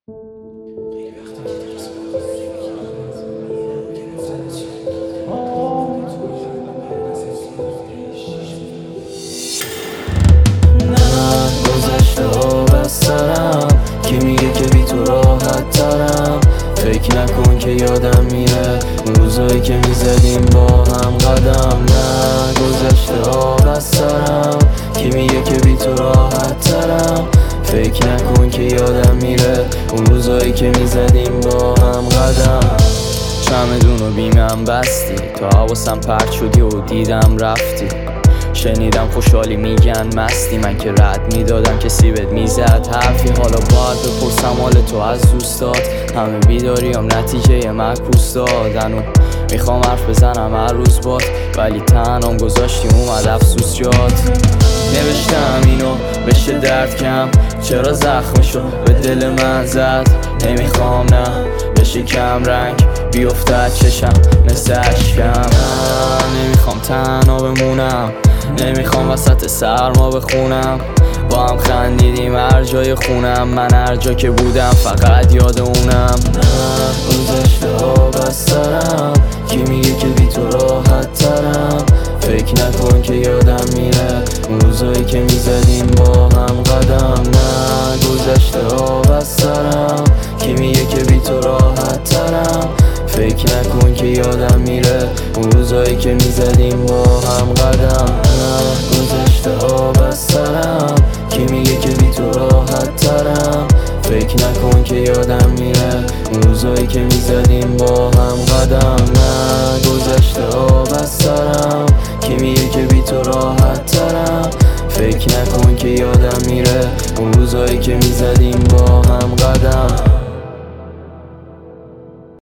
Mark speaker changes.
Speaker 1: نه گذشته ها بس دارم کی میگه که بی تو راحت ترم. فکر نکن که یادم میره اون روزایی که میزدیم با هم قدم. نه گذشته ها بس دارم کی میگه که بی تو راحت ترم. فکر نکن که یادم میره اون روزایی که میزدیم با هم قدم. چمدون و بیمم بستی تا حواسم پرت شدی و دیدم رفتی. شنیدم خوشحالی میگن مستی، من که رد میدادم کسی بهت میزد حرفی. حالا باید بپرسم حال تو از دوستات، همه بیداریم نتیجه معکوس دادن. و میخوام حرف بزنم هر روز باد ولی تنهام گذاشتی اومد افسوس جات. نوشتم اینو بشه درد کم، چرا زخمشو به دل من زد. نمیخوام نه بشه کم رنگ بیفتد چشم مثل اشکم. نمیخوام تنها بمونم، نمیخوام وسط سرما بخونم. با هم خندیدیم هر جای خونم، من هر جا که بودم فقط یاد اونم. گذشته ها بس دارم کی میگه که بی تو راحت ترم. فکر نکن که یادم میره اون روزایی که میزدیم با هم قدم. نه گذشته ها بس دارم کی میگه که بی تو راحت ترم. فکر نکن که یادم میره اون روزایی که میزدیم با هم قدم. نه گذشته ها بس دارم کی میگه که بی تو راحت ترم. فکر نکن که یادم میره اون روزایی که میزدیم با هم قدم. نه گذشته ها بس دارم کی میگه که بی تو راحت ترم. فکر نکن که یادم میره اون روزایی که میزدیم با هم